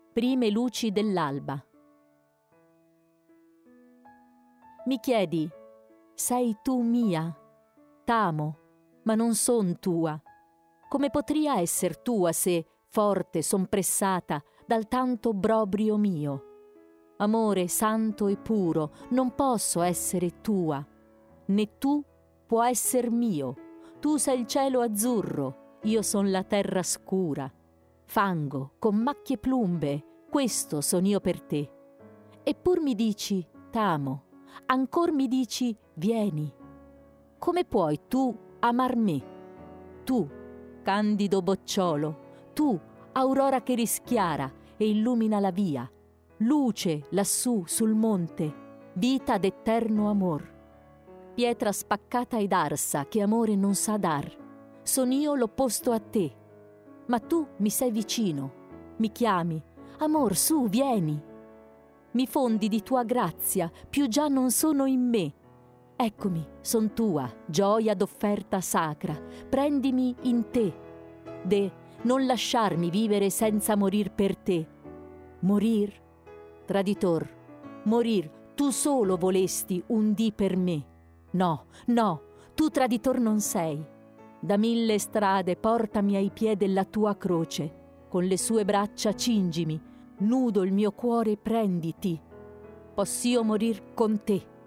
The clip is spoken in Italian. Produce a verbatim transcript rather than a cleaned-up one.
Prime luci dell'alba. Mi chiedi, sei tu mia? T'amo, ma non son tua. Come potria esser tua se, forte, son pressata dal tanto obbrobrio mio? Amore santo e puro, non posso essere tua, né tu può esser mio. Tu sei il cielo azzurro, io son la terra scura. Fango, con macchie plumbe, questo son io per te. Eppur mi dici, t'amo, ancor mi dici, vieni. Come puoi tu amar me? Tu, candido bocciolo, tu, aurora che rischiara e illumina la via, luce lassù sul monte, vita d'eterno amor. Pietra spaccata ed arsa che amore non sa dar, son io l'opposto a te. Ma tu mi sei vicino, mi chiami, amor su, vieni. Mi fondi di tua grazia, più già non sono in me. Eccomi, son tua, gioia d'offerta sacra, prendimi in te. De, non lasciarmi vivere senza morir per te. Morir? Traditor, morir, tu solo volesti un dì per me. No, no, tu traditor non sei. Da mille strade portami ai piedi della tua croce, con le sue braccia cingimi, nudo il mio cuore prenditi. Possio morir con te.